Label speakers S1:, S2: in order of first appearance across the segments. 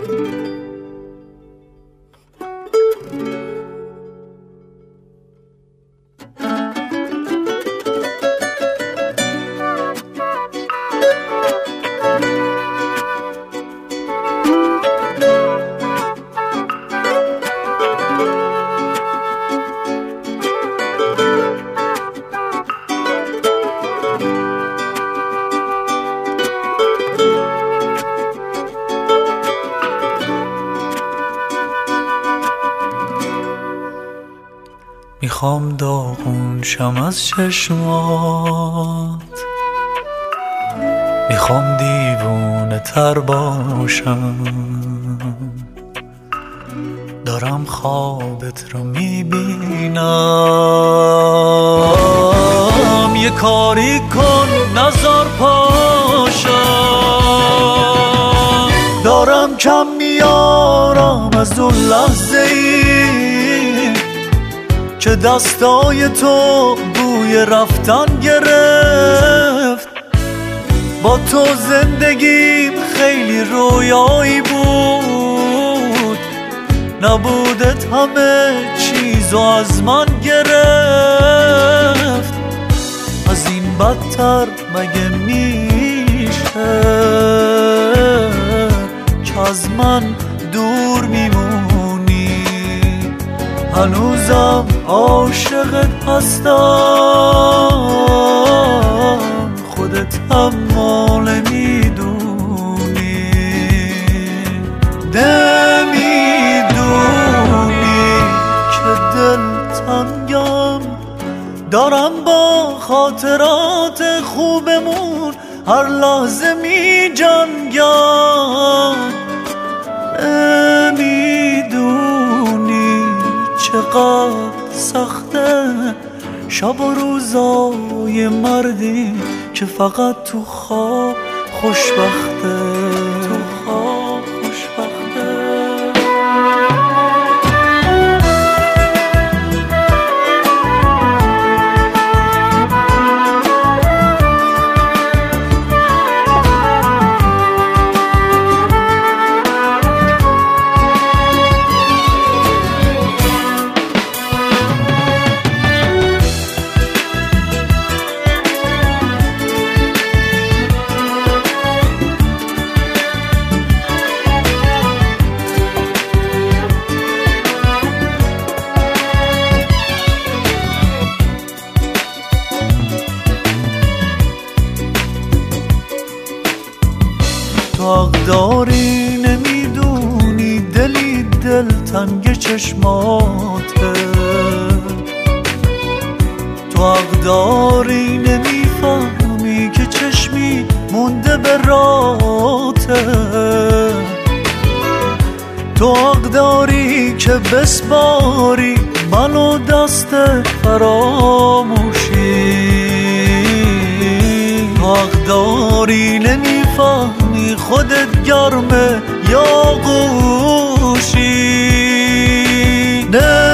S1: میخوام داغون شم از چشمات، میخوام دیوونه تر باشم، دارم خوابت رو میبینم، یه کاری کن نزار پاشم، دارم کم میارم از اون لحظه ای که دستای تو بوی رفتن گرفت. با تو زندگیم خیلی رویایی بود، نبودت همه چیزو از من گرفت. از این بدتر مگه میشه که از من دور میمونی؟ هنوزم عاشقت هستم، خودت هم مال میدونی، نمیدونی که دل تنگم، دارم با خاطرات خوبمون هر لحظه می جنگم. نمیدونی چقدر سخته شب و روزای مردی که فقط تو خواب خوشبخته، تو خواب خوشبخته. تو حق داری نمیدونی دلی دلتنگ چشماته، تو حق داری نمیفهمی که چشمی مونده به راته، تو حق داری که بسپاری منو دست فراموشی، تو حق داری نمیفهمی خودت گرمه یا گوشی،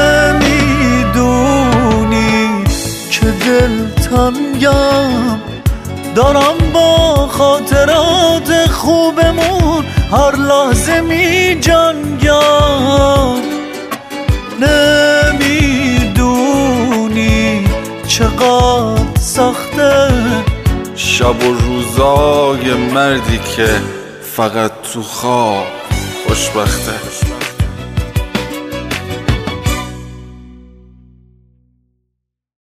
S1: نمیدونی که دل تنگم، دارم با خاطرات خوبمون هر لحظه می جنگم. نمیدونی چقدر سخته
S2: شب و روزای مردی که فقط تو خواب خوشبخته.